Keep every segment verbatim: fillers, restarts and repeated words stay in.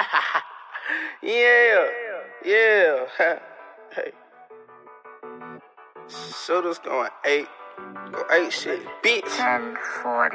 Yeah, yeah. Hey. Shooters going eight. Go eight shit, bitch. ten forty.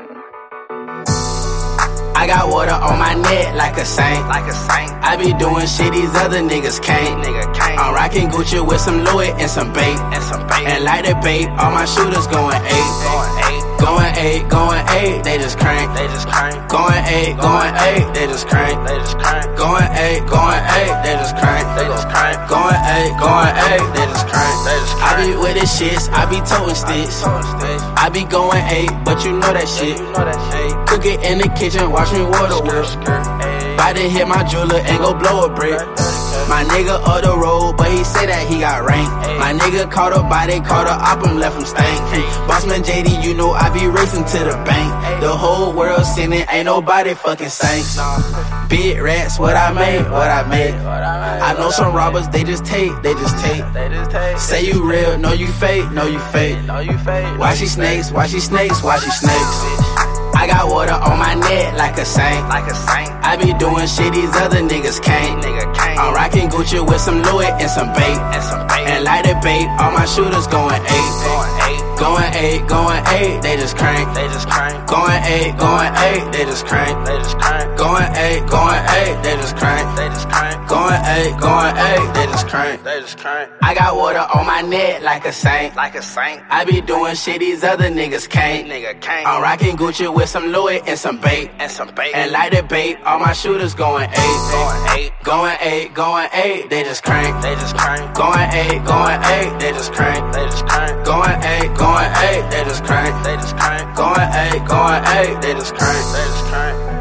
I got water on my neck like a saint. Like a saint. I be doing shit these other niggas can't. Nigga can't. I'm rocking Gucci with some Louis and some bait. And some bait. And like the bait, all my shooters going eight. Going eight. Going eight, going eight, they just crank. They just crank. Going eight, going eight, they just crank. They just crank. Going eight, going eight, they just crank. They just crank. Going eight, going eight, they just crank. They just I crank. be with the shits, I be toting sticks. I be going eight, but you know that shit. You know that shit. Cook it in the kitchen, watch me water whip. Bout to hit my jeweler and go blow a brick. My nigga up the road, but he say that he got rank. My nigga caught a body, caught a op and left him stank. Bossman J D, you know I be racing to the bank. The whole world sinning, ain't nobody fucking saints. Big rats, what I made, what I made. I know some robbers, they just take, they just take. They just take. Say you real, no you fake, no you fake. No, you fake. Why she snakes, why she snakes, why she snakes. I got water on my neck like a saint. Like a saint. I be doing shit these other niggas can't. Nigga can't. I'm rocking Gucci with some Louis and some bait. And some bait. And like the bait, all my shooters going eight. Going eight. Going eight, going eight, they just crank. They just crank. Going eight, going eight, they just crank. They just crank. Going eight, going eight, they just crank. They just crank. Going eight, going eight, they just crank. They just crank. I got water on my neck like a saint. Like a saint. I be doing shit these other niggas can't. Nigga can't. I'm rocking Gucci with some Louis and some bait. And some bait. And like the bait, all my shooters going eight. Going eight. Going eight, going eight, they just crank. They just crank. Going eight, going eight, they just crank. They just crank. Going eight, going eight, they just crank. They just crank. Going eight, going eight, they just crank. They just crank.